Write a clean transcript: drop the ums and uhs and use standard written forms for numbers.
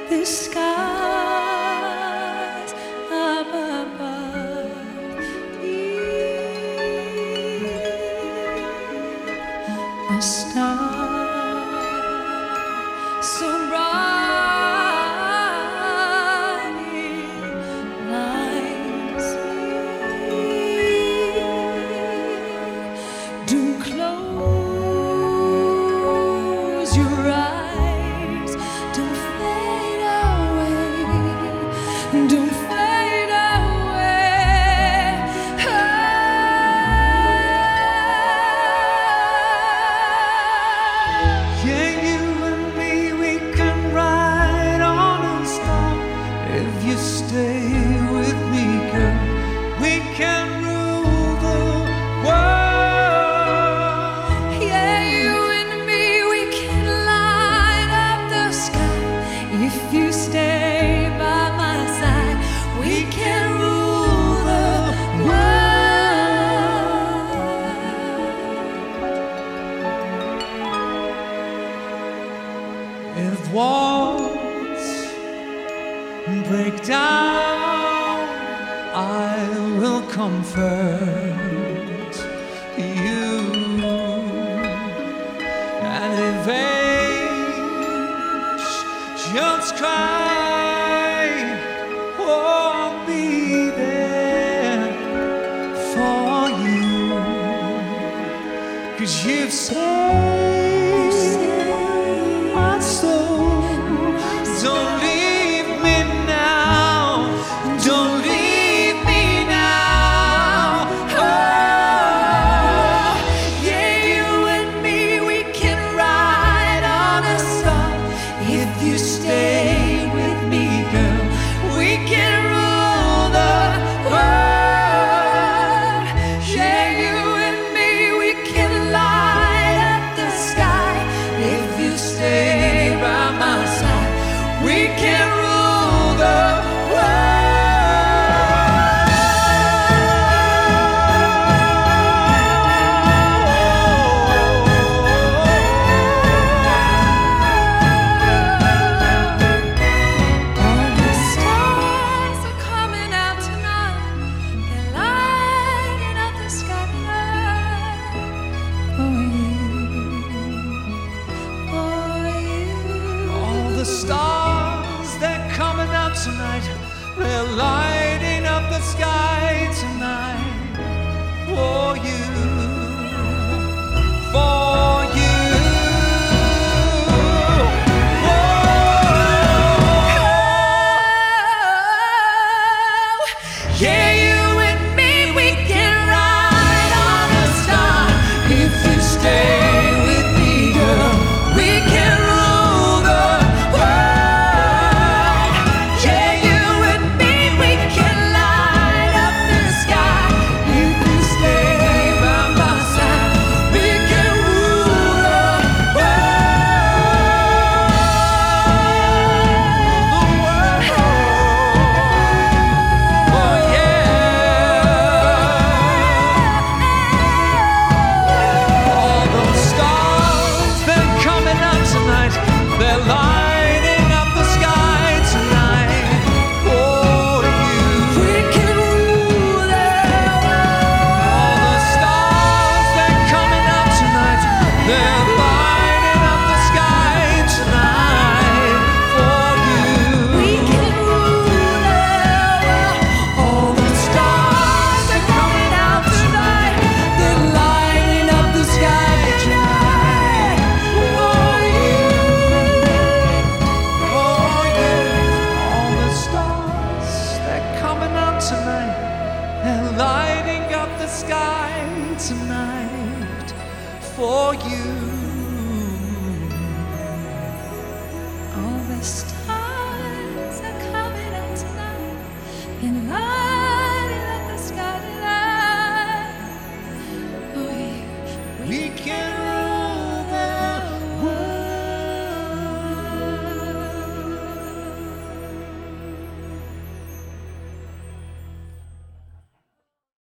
the skies up above you. The stars so bright it lights me. Don't close your eyes. Don't fade away. Don't fade away. Yeah, you and me, we can ride on a storm. If you stay with me, girl, we can rule the world. Yeah, you and me, we can light up the sky. If you stay by my side, we can rule the world. If walls break down, I will comfort you. And if angels cry, I'll be there for you. 'Cause you've saved my soul. Don't leave me now. Don't leave me now. Oh, yeah, you and me, we can ride on a storm. If you stay with me, girl, we can rule the world. Yeah, you and me, we can light up the sky. If you stay by my side, we can rule the All the stars are coming out tonight. They're lighting up the sky tonight for you. All the stars, they're coming out tonight. They're lighting up the sky tonight for you. For you. Yeah, you and me, we can ride on a star. If you stay with me, girl, we can rule the world. Yeah, you and me, we can light up the sky. If you stay by my side, we can rule the Oh yeah. All those stars, they're coming out tonight. They're lighting up the sky tonight for you. We can rule the All the stars, they're coming out tonight. They're lighting up the sky tonight for you. We can rule the world. All the stars are coming out tonight. They're lighting up the sky tonight for you. Oh yeah. All the stars, they're coming out tonight. They're lighting up the sky tonight for you. All the stars are coming out tonight and lighting up the sky tonight for you. We can